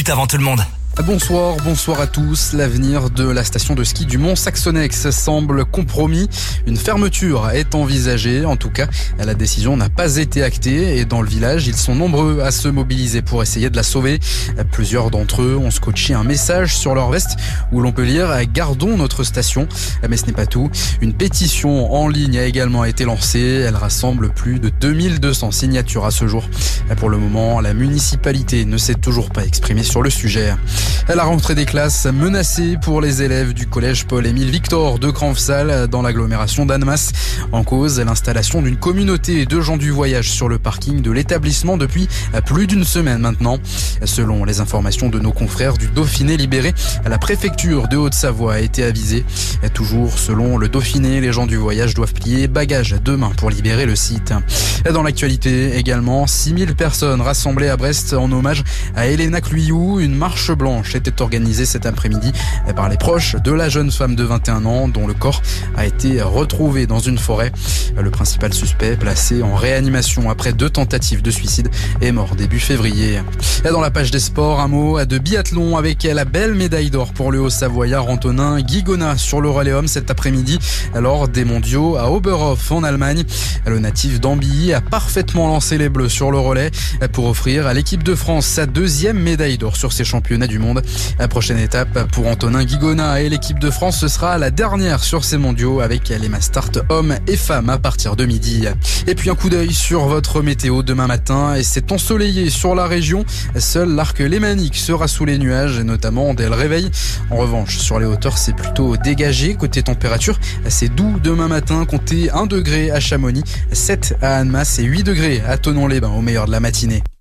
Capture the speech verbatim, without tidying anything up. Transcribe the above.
Avant tout le monde. Bonsoir, bonsoir à tous. L'avenir de la station de ski du Mont Saxonnex semble compromis. Une fermeture est envisagée. En tout cas, la décision n'a pas été actée et dans le village, ils sont nombreux à se mobiliser pour essayer de la sauver. Plusieurs d'entre eux ont scotché un message sur leur veste où l'on peut lire « Gardons notre station ». Mais ce n'est pas tout. Une pétition en ligne a également été lancée. Elle rassemble plus de deux mille deux cents signatures à ce jour. Pour le moment, la municipalité ne s'est toujours pas exprimée sur le sujet. La rentrée des classes menacée pour les élèves du collège Paul-Émile Victor de Cranfsal dans l'agglomération d'Annemasse. En cause, l'installation d'une communauté de gens du voyage sur le parking de l'établissement depuis plus d'une semaine maintenant. Selon les informations de nos confrères du Dauphiné libéré, la préfecture de Haute-Savoie a été avisée. Toujours selon le Dauphiné, les gens du voyage doivent plier bagages demain pour libérer le site. Dans l'actualité également, six mille personnes rassemblées à Brest en hommage à Elena Cluyou. Une marche blanche était organisée cet après-midi par les proches de la jeune femme de vingt et un ans dont le corps a été retrouvé dans une forêt. Le principal suspect, placé en réanimation après deux tentatives de suicide, est mort début février. Et dans la page des sports, un mot de biathlon avec la belle médaille d'or pour le Haut-Savoyard Antonin Guigona sur le relais homme cet après-midi lors des mondiaux à Oberhof en Allemagne. Le natif d'Ambilly a parfaitement lancé les Bleus sur le relais pour offrir à l'équipe de France sa deuxième médaille d'or sur ces championnats du monde. La prochaine étape pour Antonin Guigona et l'équipe de France, ce sera la dernière sur ces mondiaux avec les Mastart hommes et femmes à partir de midi. Et puis un coup d'œil sur votre météo demain matin et c'est ensoleillé sur la région. Seul l'arc lémanique sera sous les nuages, notamment dès le réveil. En revanche, sur les hauteurs, c'est plutôt dégagé. Côté température, c'est doux demain matin. Comptez un degré à Chamonix, sept à Annemasse et huit degrés à Thonon-les-Bains au meilleur de la matinée.